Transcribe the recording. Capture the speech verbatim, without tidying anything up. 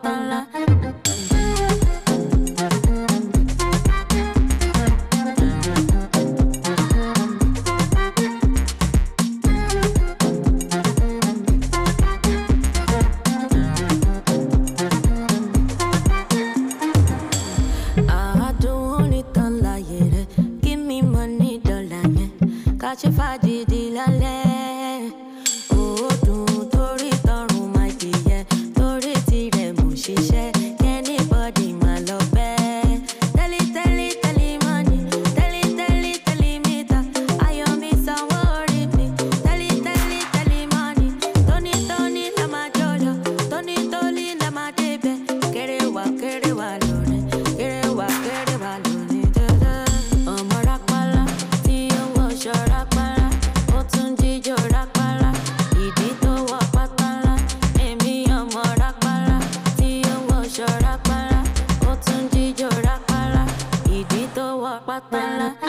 pátánlá. Catch a faddy dilale. Oh, do tori torun my dear. Tori ti re mo ṣiṣẹ́. Anybody my love be. Tell it, tell it, tell it money. Tell it, tell it, tell it meter. I am me some worry me. Tell it, tell it, tell it money. Tony, Tony, la ma jojo. Tony, Tony, la ma debe. Kere wa, kere wa lone. Kere wa, kere wa lone. Ọmọ rápálá tí ó wọ ṣọ́ra. Pátánlá.